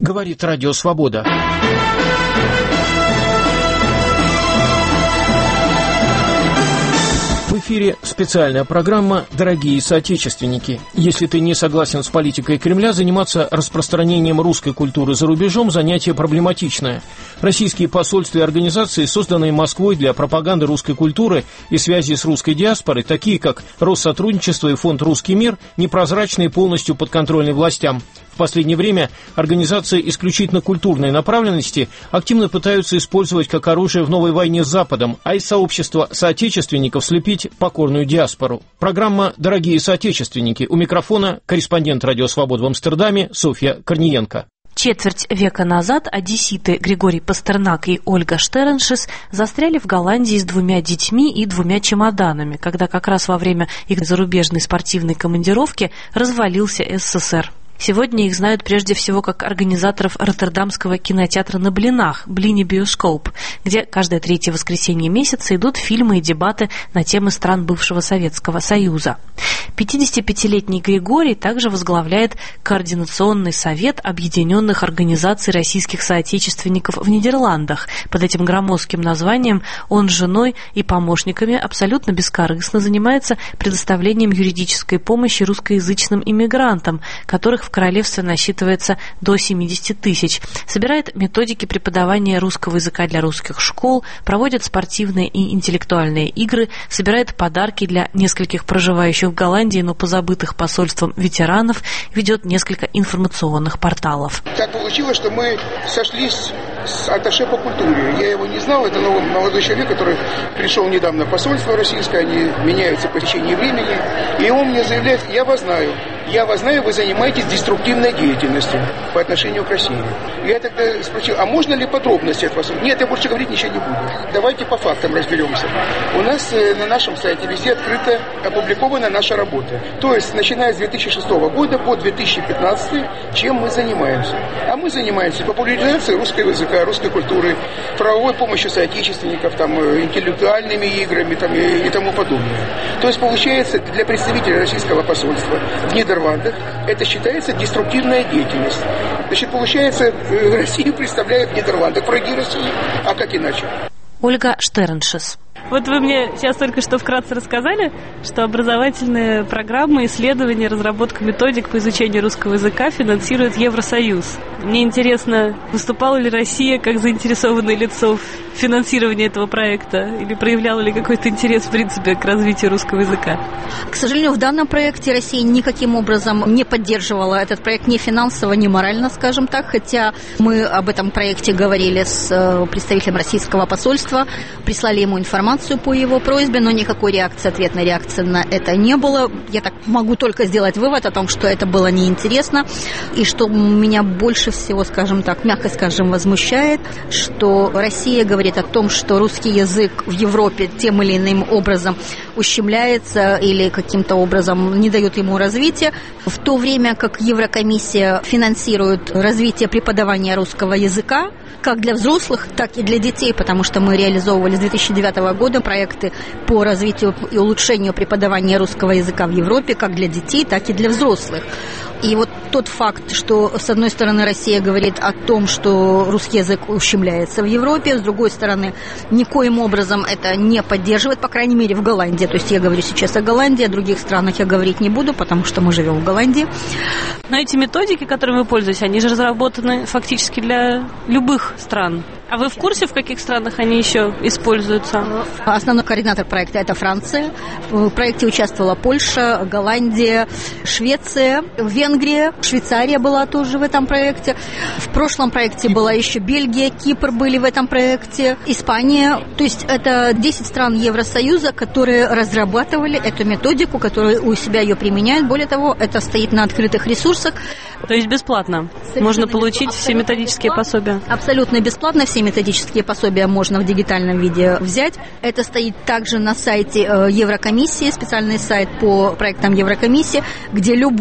Говорит Радио Свобода. В эфире специальная программа «Дорогие соотечественники». Если ты не согласен с политикой Кремля, заниматься распространением русской культуры за рубежом – занятие проблематичное. Российские посольства и организации, созданные Москвой для пропаганды русской культуры и связи с русской диаспорой, такие как Россотрудничество и фонд «Русский мир», непрозрачны и полностью подконтрольны властям. В последнее время организации исключительно культурной направленности активно пытаются использовать как оружие в новой войне с Западом, а из сообщества соотечественников слепить покорную диаспору. Программа «Дорогие соотечественники». У микрофона корреспондент Радио Свобода в Амстердаме Софья Корниенко. Четверть века назад одесситы Григорий Пастернак и Ольга Штерншес застряли в Голландии с 2 детьми и 2 чемоданами, когда как раз во время их зарубежной спортивной командировки развалился СССР. Сегодня их знают прежде всего как организаторов роттердамского кинотеатра на Блинах «Блини Биоскоп», где каждое 3-е воскресенье месяца идут фильмы и дебаты на темы стран бывшего Советского Союза. 55-летний Григорий также возглавляет Координационный совет объединенных организаций российских соотечественников в Нидерландах. Под этим громоздким названием он с женой и помощниками абсолютно бескорыстно занимается предоставлением юридической помощи русскоязычным иммигрантам, которых в королевстве насчитывается до 70 тысяч, собирает методики преподавания русского языка для русских школ, проводит спортивные и интеллектуальные игры, собирает подарки для нескольких проживающих в Голландии, но позабытых посольством ветеранов, ведет несколько информационных порталов. Так получилось, что мы сошлись с атташе по культуре. Я его не знал, это новый молодой человек, который пришел недавно в посольство российское, они меняются по течению времени, и он мне заявляет: я вас знаю, вы занимаетесь деструктивной деятельностью по отношению к России. Я тогда спросил: а можно ли подробности от вас? Нет, я больше говорить ничего не буду. Давайте по фактам разберемся. У нас на нашем сайте везде открыто опубликована наша работа. То есть, начиная с 2006 года по 2015, чем мы занимаемся? А мы занимаемся популяризацией русского языка, русской культуры, правовой помощью соотечественников, интеллектуальными играми и тому подобное. То есть, получается, для представителей российского посольства в Нидерландах это считается деструктивная деятельность. Значит, получается, Россию представляют в Нидерландах, враги России. А как иначе? Ольга Штерншес. Вот вы мне сейчас только что вкратце рассказали, что образовательные программы, исследования, разработка методик по изучению русского языка финансирует Евросоюз. Мне интересно, выступала ли Россия как заинтересованное лицо в финансировании этого проекта или проявляла ли какой-то интерес, в принципе, к развитию русского языка? К сожалению, в данном проекте Россия никаким образом не поддерживала этот проект ни финансово, ни морально, скажем так, хотя мы об этом проекте говорили с представителем российского посольства, прислали ему информацию по его просьбе, но никакой ответной реакции на это не было. Я так могу только сделать вывод о том, что это было неинтересно, и что меня больше всего, скажем так, мягко скажем, возмущает, что Россия говорит о том, что русский язык в Европе тем или иным образом ущемляется или каким-то образом не дает ему развития, в то время как Еврокомиссия финансирует развитие преподавания русского языка, как для взрослых, так и для детей, потому что мы реализовывали с 2009 года проекты по развитию и улучшению преподавания русского языка в Европе, как для детей, так и для взрослых. И вот тот факт, что, с одной стороны, Россия говорит о том, что русский язык ущемляется в Европе, с другой стороны, никоим образом это не поддерживает, по крайней мере, в Голландии. То есть я говорю сейчас о Голландии, о других странах я говорить не буду, потому что мы живем в Голландии. Но эти методики, которыми вы пользуетесь, они же разработаны фактически для любых стран. А вы в курсе, в каких странах они еще используются? Основной координатор проекта – это Франция. В проекте участвовала Польша, Голландия, Швеция, Венгрия, Швейцария была тоже в этом проекте. В прошлом проекте была еще Бельгия, Кипр были в этом проекте, Испания. То есть это 10 стран Евросоюза, которые разрабатывали эту методику, которые у себя ее применяют. Более того, это стоит на открытых ресурсах. То есть бесплатно? Можно получить все методические пособия? Абсолютно бесплатно. Все методические пособия можно в дигитальном виде взять. Это стоит также на сайте Еврокомиссии, специальный сайт по проектам Еврокомиссии, где любой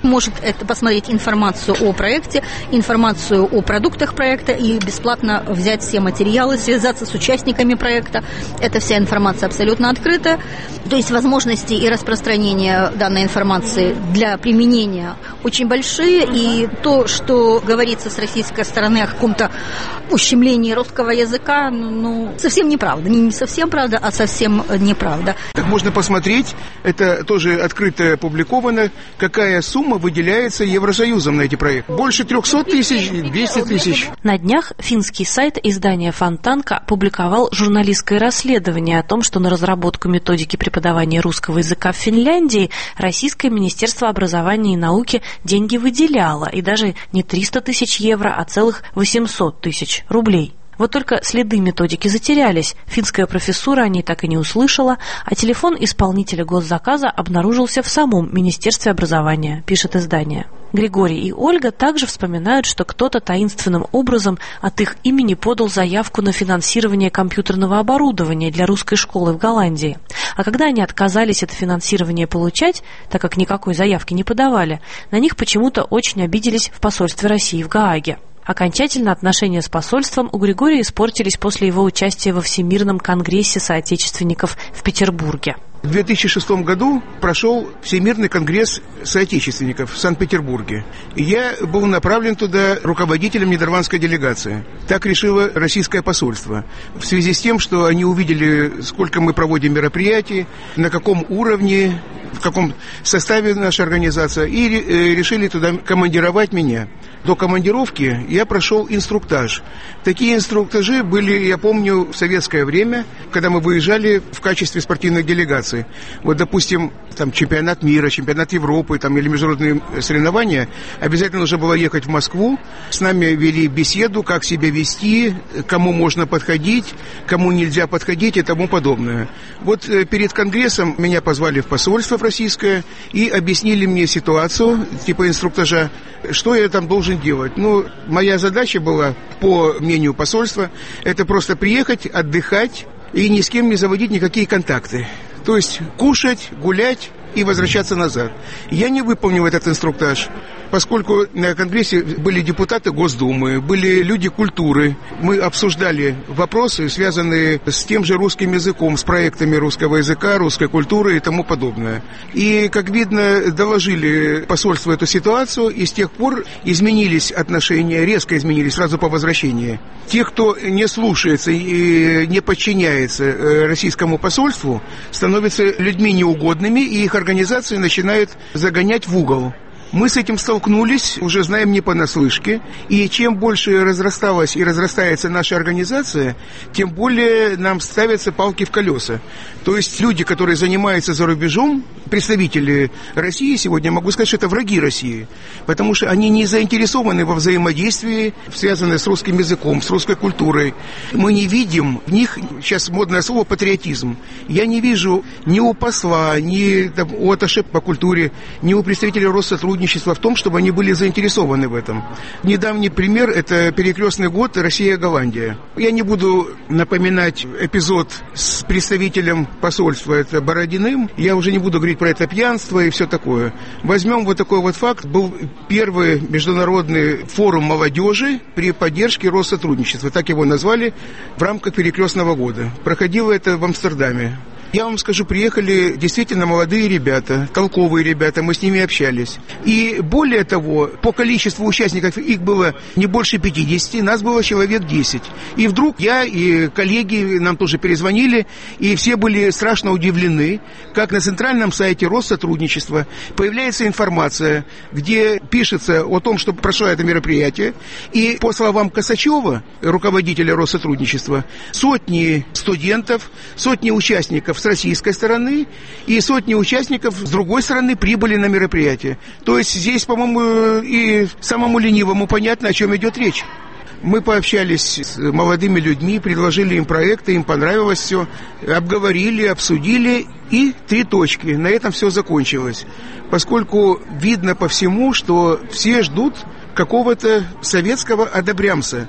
может это посмотреть информацию о проекте, информацию о продуктах проекта и бесплатно взять все материалы, связаться с участниками проекта. Эта вся информация абсолютно открыта. То есть возможности и распространения данной информации для применения очень большие. И то, что говорится с российской стороны о каком-то ущемлении русского языка, совсем неправда. Не совсем правда, а совсем неправда. Так можно посмотреть, это тоже открыто опубликовано, какая сумма выделяется Евросоюзом на эти проекты. Больше 300 тысяч, 200 тысяч. На днях финский сайт издания «Фонтанка» опубликовал журналистское расследование о том, что на разработку методики преподавания русского языка в Финляндии Российское Министерство образования и науки деньги выделяло, и даже не 300 тысяч евро, а целых 800 тысяч рублей. Вот только следы методики затерялись, финская профессура о ней так и не услышала, а телефон исполнителя госзаказа обнаружился в самом Министерстве образования, пишет издание. Григорий и Ольга также вспоминают, что кто-то таинственным образом от их имени подал заявку на финансирование компьютерного оборудования для русской школы в Голландии. А когда они отказались это финансирование получать, так как никакой заявки не подавали, на них почему-то очень обиделись в посольстве России в Гааге. Окончательно отношения с посольством у Григория испортились после его участия во Всемирном конгрессе соотечественников в Петербурге. В 2006 году прошел Всемирный конгресс соотечественников в Санкт-Петербурге. И я был направлен туда руководителем нидерландской делегации. Так решило российское посольство. В связи с тем, что они увидели, сколько мы проводим мероприятий, на каком уровне, в каком составе наша организация, и решили туда командировать меня. До командировки я прошел инструктаж. Такие инструктажи были, я помню, в советское время, когда мы выезжали в качестве спортивной делегации. Вот, допустим, там чемпионат мира, чемпионат Европы или международные соревнования, обязательно нужно было ехать в Москву. С нами вели беседу, как себя вести, кому можно подходить, кому нельзя подходить и тому подобное. Вот перед конгрессом меня позвали в посольство российское и объяснили мне ситуацию, типа инструктажа, что я там должен делать. Моя задача была, по мнению посольства, это просто приехать, отдыхать и ни с кем не заводить никакие контакты. То есть кушать, гулять и возвращаться назад. Я не выполнил этот инструктаж, поскольку на конгрессе были депутаты Госдумы, были люди культуры. Мы обсуждали вопросы, связанные с тем же русским языком, с проектами русского языка, русской культуры и тому подобное. И, как видно, доложили посольству эту ситуацию, и с тех пор изменились отношения, резко изменились сразу по возвращении. Те, кто не слушается и не подчиняется российскому посольству, становятся людьми неугодными, и их организации начинают загонять в угол. Мы с этим столкнулись, уже знаем не понаслышке, и чем больше разрасталась и разрастается наша организация, тем более нам ставятся палки в колеса. То есть люди, которые занимаются за рубежом, представители России сегодня, могу сказать, что это враги России, потому что они не заинтересованы во взаимодействии, связанном с русским языком, с русской культурой. Мы не видим в них, сейчас модное слово, патриотизм. Я не вижу ни у посла, ни у атташе по культуре, ни у представителей Россотрудничества в том, чтобы они были заинтересованы в этом. Недавний пример – это перекрестный год Россия-Голландия. Я не буду напоминать эпизод с представителем посольства, это Бородиным. Я уже не буду говорить про это пьянство и все такое. Возьмем вот такой вот факт. Был первый международный форум молодежи при поддержке Россотрудничества. Так его назвали в рамках перекрестного года. Проходило это в Амстердаме. Я вам скажу, приехали действительно молодые ребята, толковые ребята, мы с ними общались. И более того, по количеству участников их было не больше 50, нас было человек 10. И вдруг я и коллеги нам тоже перезвонили, и все были страшно удивлены, как на центральном сайте Россотрудничества появляется информация, где пишется о том, что прошло это мероприятие. И по словам Косачева, руководителя Россотрудничества, сотни студентов, сотни участников с российской стороны и сотни участников с другой стороны прибыли на мероприятие. То есть здесь, по-моему, и самому ленивому понятно, о чем идет речь. Мы пообщались с молодыми людьми, предложили им проекты, им понравилось все, обговорили, обсудили, и 3 точки. На этом все закончилось. Поскольку видно по всему, что все ждут какого-то советского одобрямса.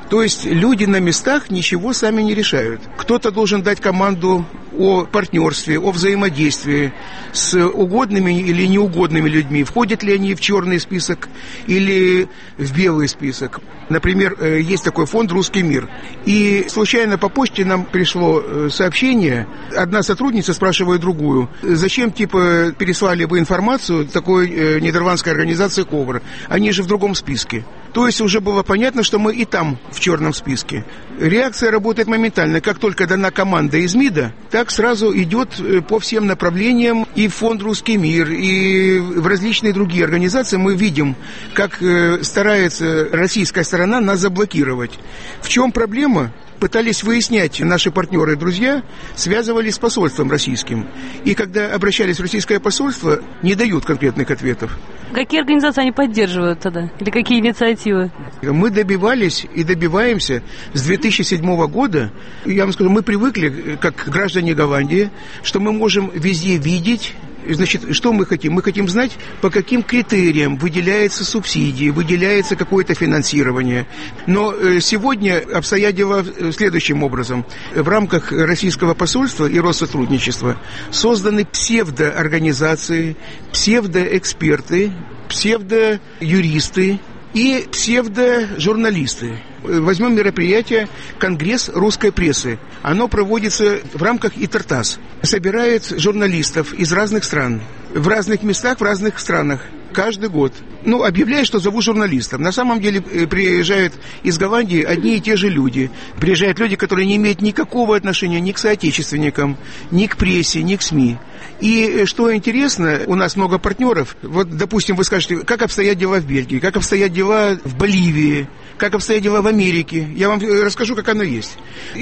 То есть люди на местах ничего сами не решают. Кто-то должен дать команду о партнерстве, о взаимодействии с угодными или неугодными людьми. Входят ли они в черный список или в белый список. Например, есть такой фонд «Русский мир». И случайно по почте нам пришло сообщение. Одна сотрудница спрашивает другую: зачем, переслали вы информацию такой нидерландской организации «Ковр»? Они же в другом списке. То есть уже было понятно, что мы и там в черном списке. Реакция работает моментально. Как только дана команда из МИДа, так сразу идет по всем направлениям и в фонд «Русский мир», и в различные другие организации. Мы видим, как старается российская сторона нас заблокировать. В чем проблема? Пытались выяснять наши партнеры и друзья, связывались с посольством российским. И когда обращались в российское посольство, не дают конкретных ответов. Какие организации они поддерживают тогда? Или какие инициативы? Мы добивались и добиваемся с 2007 года. Я вам скажу, мы привыкли, как граждане Голландии, что мы можем везде видеть. Значит, что мы хотим? Мы хотим знать, по каким критериям выделяются субсидии, выделяется какое-то финансирование. Но сегодня обстоят дела следующим образом. В рамках российского посольства и Россотрудничества созданы псевдоорганизации, псевдоэксперты, псевдоюристы и псевдожурналисты. Возьмем мероприятие «Конгресс русской прессы». Оно проводится в рамках ИТРТАСС. Собирает журналистов из разных стран, в разных местах, в разных странах. Каждый год. Объявляет, что зовут журналистов. На самом деле приезжают из Голландии одни и те же люди. Приезжают люди, которые не имеют никакого отношения ни к соотечественникам, ни к прессе, ни к СМИ. И что интересно, у нас много партнеров. Вот, допустим, вы скажете, как обстоят дела в Бельгии, как обстоят дела в Боливии, как обстоят дела в Америке. Я вам расскажу, как оно есть.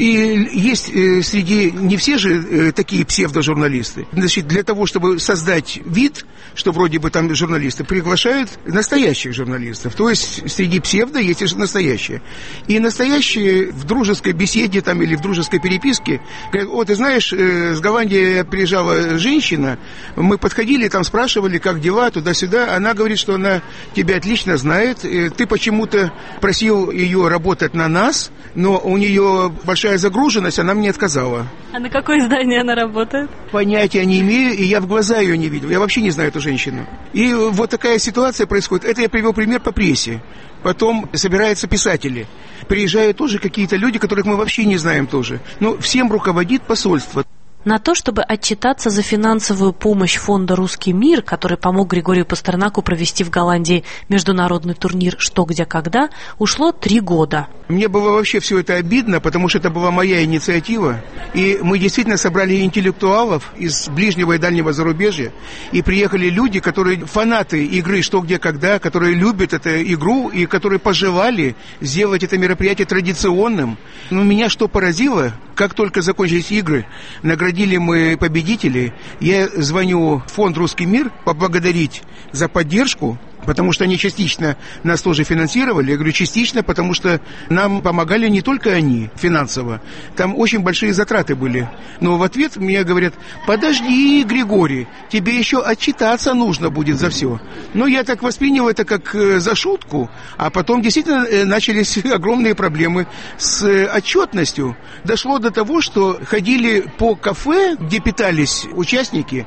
И есть среди... Не все же такие псевдожурналисты. Значит, для того, чтобы создать вид, что вроде бы там журналисты, приглашают настоящих журналистов. То есть среди псевдо есть и настоящие. И настоящие в дружеской беседе или в дружеской переписке говорят: ты знаешь, с Голландии приезжала женщина, мы подходили, спрашивали, как дела, туда-сюда. Она говорит, что она тебя отлично знает. Ты почему-то просил ее работать на нас, но у нее большая загруженность, она мне отказала. А на какое издание она работает? Понятия не имею, и я в глаза ее не видел. Я вообще не знаю эту женщину. И вот такая ситуация происходит. Это я привел пример по прессе. Потом собираются писатели. Приезжают тоже какие-то люди, которых мы вообще не знаем тоже. Но всем руководит посольство. На то, чтобы отчитаться за финансовую помощь фонда «Русский мир», который помог Григорию Пастернаку провести в Голландии международный турнир «Что, где, когда», ушло 3 года. Мне было вообще все это обидно, потому что это была моя инициатива. И мы действительно собрали интеллектуалов из ближнего и дальнего зарубежья. И приехали люди, которые фанаты игры «Что, где, когда», которые любят эту игру и которые пожелали сделать это мероприятие традиционным. Но меня что поразило, как только закончились игры, наградили мы победителей, я звоню в фонд «Русский мир» поблагодарить за поддержку, потому что они частично нас тоже финансировали. Я говорю частично, потому что нам помогали не только они финансово. Там очень большие затраты были. Но в ответ мне говорят: подожди, Григорий, тебе еще отчитаться нужно будет за все. Но я так воспринял это как за шутку. А потом действительно начались огромные проблемы с отчетностью. Дошло до того, что ходили по кафе, где питались участники,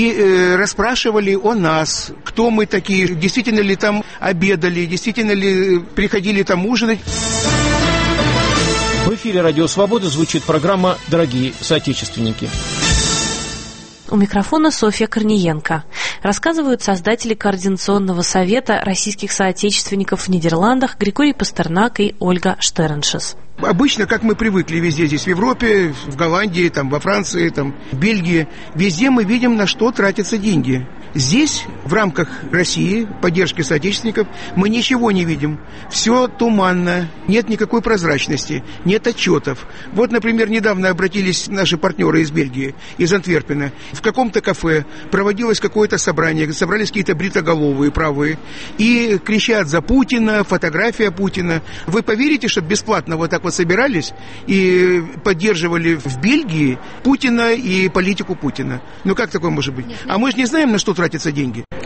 и расспрашивали о нас, кто мы такие, действительно ли там обедали, действительно ли приходили там ужинать. В эфире «Радио Свобода» звучит программа «Дорогие соотечественники». У микрофона Софья Корниенко. Рассказывают создатели Координационного совета российских соотечественников в Нидерландах Григорий Пастернак и Ольга Штерншес. Обычно, как мы привыкли везде здесь, в Европе, в Голландии, во Франции, в Бельгии, везде мы видим, на что тратятся деньги. Здесь, в рамках России, поддержки соотечественников, мы ничего не видим. Все туманно, нет никакой прозрачности, нет отчетов. Вот, например, недавно обратились наши партнеры из Бельгии, из Антверпена. В каком-то кафе проводилось какое-то собрание, собрались какие-то бритоголовые правые, и кричат за Путина, фотография Путина. Вы поверите, что бесплатно вот так вот собирались и поддерживали в Бельгии Путина и политику Путина? Как такое может быть? А мы же не знаем, на что тратятся деньги.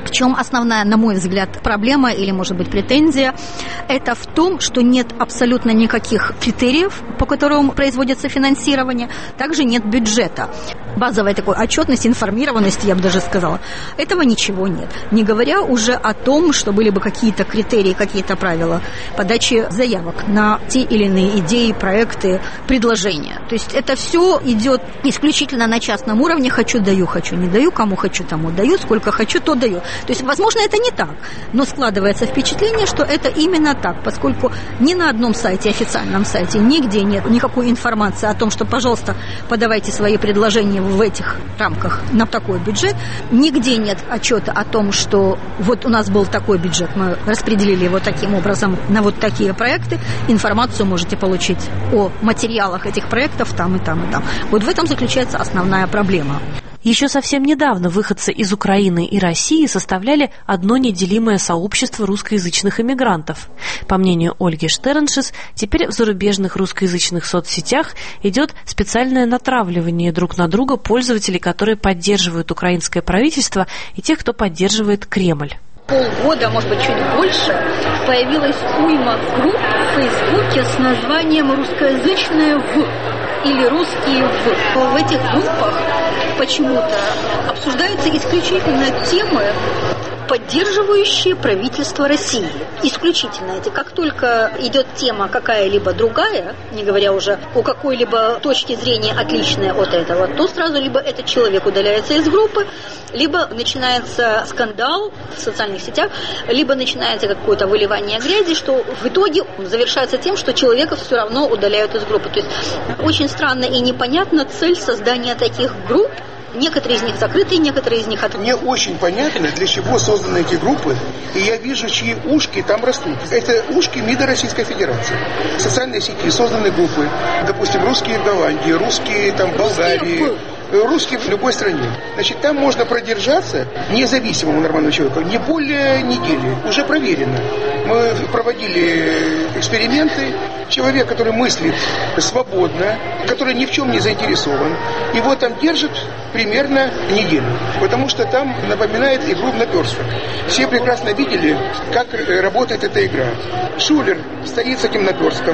В чем основная, на мой взгляд, проблема или, может быть, претензия? Это в том, что нет абсолютно никаких критериев, по которым производится финансирование, также нет бюджета. Базовой такой отчетности, информированности, я бы даже сказала, этого ничего нет. Не говоря уже о том, что были бы какие-то критерии, какие-то правила подачи заявок на те или иные идеи, проекты, предложения. То есть это все идет исключительно на частном уровне. Хочу, даю, хочу, не даю, кому хочу, тому даю, сколько хочу, то даю. То есть, возможно, это не так, но складывается впечатление, что это именно так, поскольку ни на одном сайте, официальном сайте, нигде нет никакой информации о том, что, пожалуйста, подавайте свои предложения в этих рамках на такой бюджет. Нигде нет отчета о том, что вот у нас был такой бюджет, мы распределили его таким образом на вот такие проекты. Информацию можете получить о материалах этих проектов там и там и там. Вот в этом заключается основная проблема. Еще совсем недавно выходцы из Украины и России составляли одно неделимое сообщество русскоязычных эмигрантов. По мнению Ольги Штерншес, теперь в зарубежных русскоязычных соцсетях идет специальное натравливание друг на друга пользователей, которые поддерживают украинское правительство, и тех, кто поддерживает Кремль. Полгода, может быть, чуть больше, появилась уйма групп в Фейсбуке с названием «Русскоязычные в» или «Русские в». В этих группах почему-то обсуждаются исключительно темы, поддерживающие правительство России. Исключительно эти. Как только идет тема какая-либо другая, не говоря уже о какой-либо точке зрения отличной от этого, то сразу либо этот человек удаляется из группы, либо начинается скандал в социальных сетях, либо начинается какое-то выливание грязи, что в итоге завершается тем, что человека все равно удаляют из группы. То есть очень странно и непонятна цель создания таких групп. Некоторые из них закрыты, некоторые из них открыты. Мне очень понятно, для чего созданы эти группы, и я вижу, чьи ушки там растут. Это ушки МИДа Российской Федерации. В социальной сети созданы группы, допустим, русские в Голландии, русские там в Болгарии, русские в любой стране. Значит, там можно продержаться независимому нормальному человеку не более недели. Уже проверено. Мы проводили эксперименты. Человек, который мыслит свободно, который ни в чем не заинтересован, его там держат примерно неделю. Потому что там напоминает игру в наперсток. Все прекрасно видели, как работает эта игра. Шулер стоит с этим наперстком,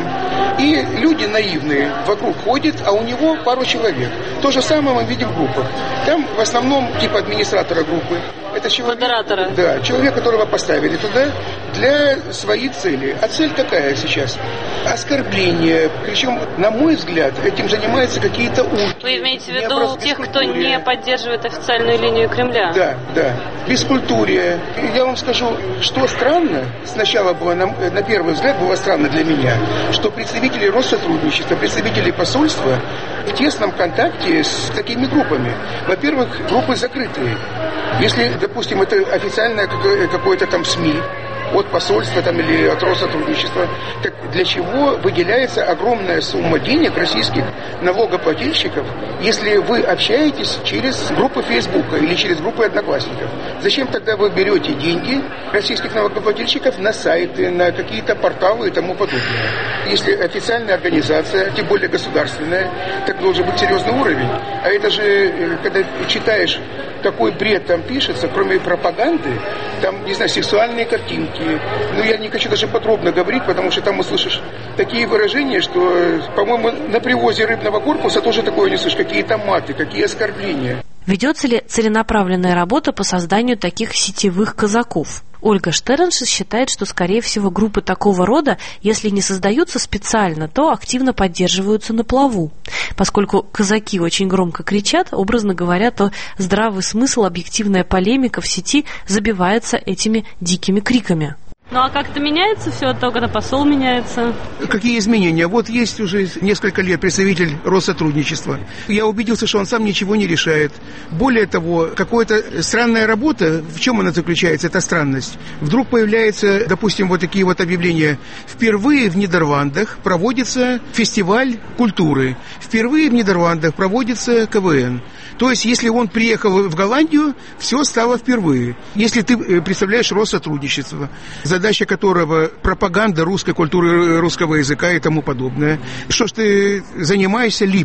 и люди наивные вокруг ходят, а у него пару человек. То же самое мы видим в группах. Там в основном типа администратора группы. Это человек, модератора. Да, человек, которого поставили туда для своей цели. А цель какая сейчас? Оскорбление. Причем, на мой взгляд, этим занимаются какие-то ушки. Вы имеете в виду тех, кто не поддерживает официальную линию Кремля? Да, да. Бескультурие. Я вам скажу, что странно, сначала было, на первый взгляд, было странно для меня, что представители Россотрудничества, представители посольства в тесном контакте с такими группами. Во-первых, группы закрытые. Если, допустим, это официальное какое-то там СМИ, от посольства там, или от Россотрудничества, так для чего выделяется огромная сумма денег российских налогоплательщиков, если вы общаетесь через группы Фейсбука или через группы Одноклассников? Зачем тогда вы берете деньги российских налогоплательщиков на сайты, на какие-то порталы и тому подобное? Если официальная организация, тем более государственная, так должен быть серьезный уровень. А это же, когда читаешь, какой бред там пишется, кроме пропаганды, там, не знаю, сексуальные картинки. Ну, я не хочу даже подробно говорить, потому что там услышишь такие выражения, что, по-моему, на привозе рыбного корпуса тоже такое не слышишь. Какие там маты, какие оскорбления. Ведется ли целенаправленная работа по созданию таких сетевых казаков? Ольга Штерншес считает, что, скорее всего, группы такого рода, если не создаются специально, то активно поддерживаются на плаву. Поскольку казаки очень громко кричат, образно говоря, то здравый смысл, объективная полемика в сети забивается этими дикими криками. Ну а как-то меняется все от того, когда посол меняется? Какие изменения? Вот есть уже несколько лет представитель Россотрудничества. Я убедился, что он сам ничего не решает. Более того, какая-то странная работа, в чем она заключается, эта странность? Вдруг появляются, допустим, вот такие вот объявления. Впервые в Нидерландах проводится фестиваль культуры. Впервые в Нидерландах проводится КВН. То есть, если он приехал в Голландию, все стало впервые. Если ты представляешь Россотрудничество, задача которого пропаганда русской культуры, русского языка и тому подобное, что ж ты занимаешься липой?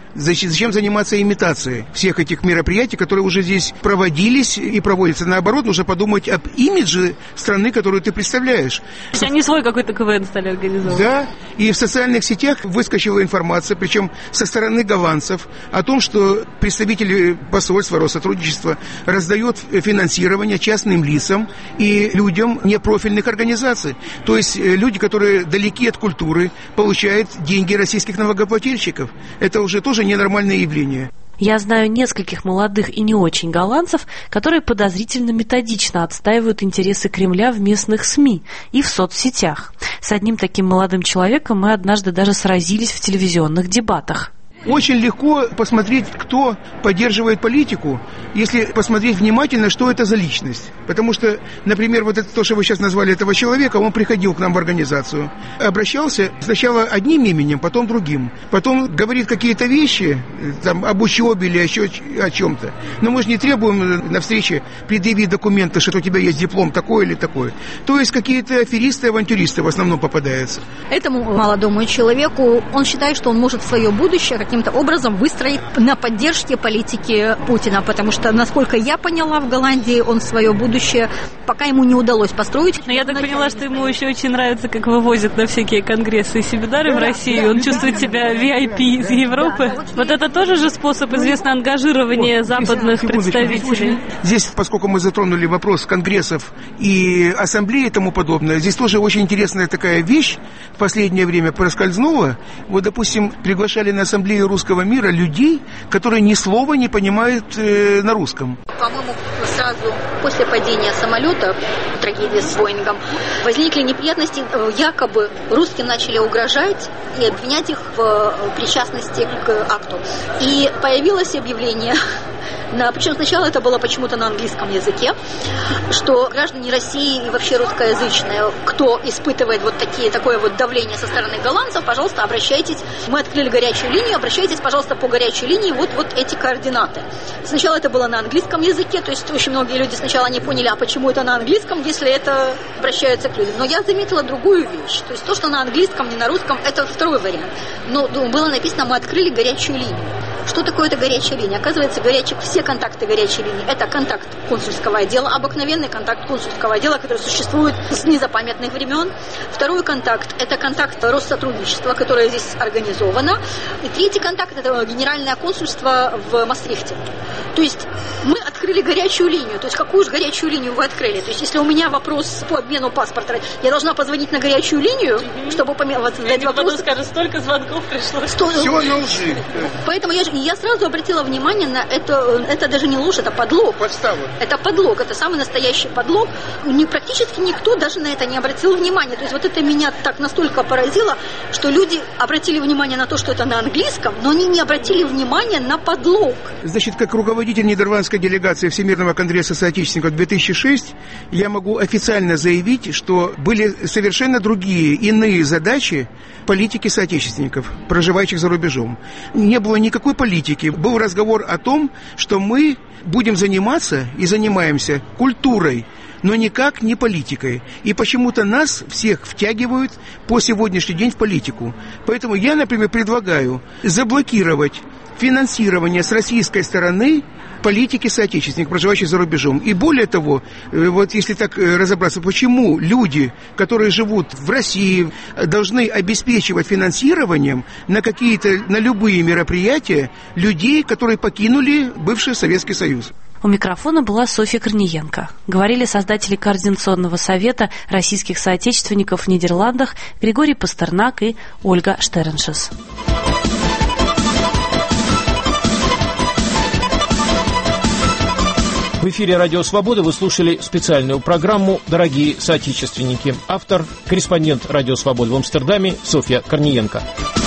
Зачем заниматься имитацией всех этих мероприятий, которые уже здесь проводились и проводятся? Наоборот, нужно подумать об имидже страны, которую ты представляешь. То есть они свой какой-то КВН стали организовывать. Да, и в социальных сетях выскочила информация, причем со стороны голландцев, о том, что представители посольства, Россотрудничества раздают финансирование частным лицам и людям непрофильных организаций. То есть люди, которые далеки от культуры, получают деньги российских налогоплательщиков. Это уже тоже ненормальное явление. Я знаю нескольких молодых и не очень голландцев, которые подозрительно методично отстаивают интересы Кремля в местных СМИ и в соцсетях. С одним таким молодым человеком мы однажды даже сразились в телевизионных дебатах. Очень легко посмотреть, кто поддерживает политику, если посмотреть внимательно, что это за личность. Потому что, например, вот это, то, что вы сейчас назвали этого человека, он приходил к нам в организацию, обращался сначала одним именем, потом другим. Потом говорит какие-то вещи там, об учебе или еще о чем-то. Но мы же не требуем на встрече предъявить документы, что у тебя есть диплом такой или такой. То есть какие-то аферисты, авантюристы в основном попадаются. Этому молодому человеку, он считает, что он может свое будущее каким-то образом выстроить на поддержке политики Путина, потому что, насколько я поняла, в Голландии он свое будущее пока ему не удалось построить. Но я так поняла, что ему еще очень нравится, как вывозят на всякие конгрессы и семинары в Россию. Он чувствует себя VIP из Европы. Вот это тоже же способ, известно, ангажирования западных представителей. Здесь, поскольку мы затронули вопрос конгрессов и ассамблеи и тому подобное, здесь тоже очень интересная такая вещь в последнее время проскользнула. Вот, допустим, приглашали на ассамблею русского мира людей, которые ни слова не понимают на русском. По-моему, сразу после падения самолета, трагедии с Боингом, возникли неприятности. Якобы русским начали угрожать и обвинять их в причастности к акту. И появилось объявление, причем сначала это было почему-то на английском языке, что граждане России и вообще русскоязычные, кто испытывает вот такое вот давление со стороны голландцев, пожалуйста, обращайтесь. Мы открыли горячую линию, обращайтесь, пожалуйста, по горячей линии, вот эти координаты. Сначала это было на английском языке, то есть очень многие люди сначала не поняли, а почему это на английском, если это обращаются к людям. Но я заметила другую вещь, то есть то, что на английском, не на русском, это второй вариант. Но было написано, мы открыли горячую линию. Что такое эта горячая линия? Оказывается, все контакты горячей линии – это контакт консульского отдела, обыкновенный контакт консульского отдела, который существует с незапамятных времен. Второй контакт – это контакт Россотрудничества, которое здесь организовано. И третий контакт – это генеральное консульство в Мастрихте. То есть мы открыли горячую линию. То есть какую же горячую линию вы открыли? То есть если у меня вопрос по обмену паспорта, я должна позвонить на горячую линию, чтобы задать вопрос. Потом скажут, столько звонков пришло. Все на лжи. Поэтому я сразу обратила внимание на это даже не ложь, это подлог. Подстава. Это подлог, это самый настоящий подлог. Практически никто даже на это не обратил внимания. То есть вот это меня так настолько поразило, что люди обратили внимание на то, что это на английском, но они не обратили внимания на подлог. Значит, как руководитель нидерландской делегации Всемирного конгресса соотечественников 2006, я могу официально заявить, что были совершенно другие, иные задачи политики соотечественников, проживающих за рубежом. Не было никакой политики. Был разговор о том, что мы будем заниматься и занимаемся культурой, но никак не политикой. И почему-то нас всех втягивают по сегодняшний день в политику. Поэтому я, например, предлагаю заблокировать финансирование с российской стороны политики соотечественников, проживающих за рубежом. И более того, вот если так разобраться, почему люди, которые живут в России, должны обеспечивать финансированием на любые мероприятия людей, которые покинули бывший Советский Союз. У микрофона была Софья Корниенко. Говорили создатели Координационного совета российских соотечественников в Нидерландах Григорий Пастернак и Ольга Штерншес. В эфире «Радио Свобода» вы слушали специальную программу «Дорогие соотечественники». Автор – корреспондент «Радио Свобода» в Амстердаме Софья Корниенко.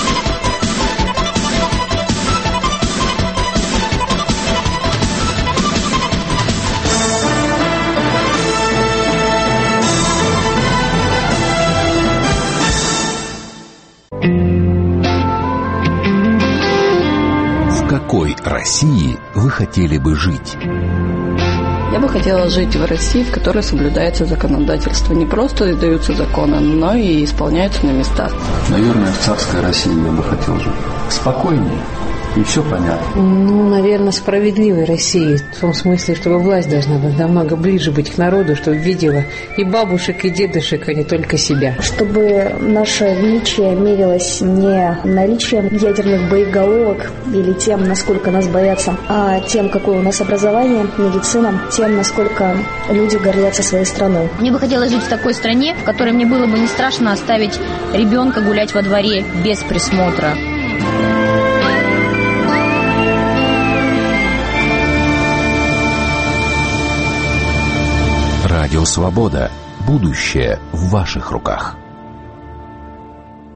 В какой России вы хотели бы жить? Я бы хотела жить в России, в которой соблюдается законодательство. Не просто издаются законы, но и исполняются на местах. Наверное, в царской России я бы хотел жить. Спокойнее, и все понятно. Наверное, справедливой России. В том смысле, чтобы власть должна быть намного ближе быть к народу, чтобы видела и бабушек, и дедушек, а не только себя. Чтобы наше величие мерилось не наличием ядерных боеголовок или тем, насколько нас боятся, а тем, какое у нас образование, медицина, тем, насколько люди гордятся своей страной. Мне бы хотелось жить в такой стране, в которой мне было бы не страшно оставить ребенка гулять во дворе без присмотра. Радио «Свобода». Будущее в ваших руках.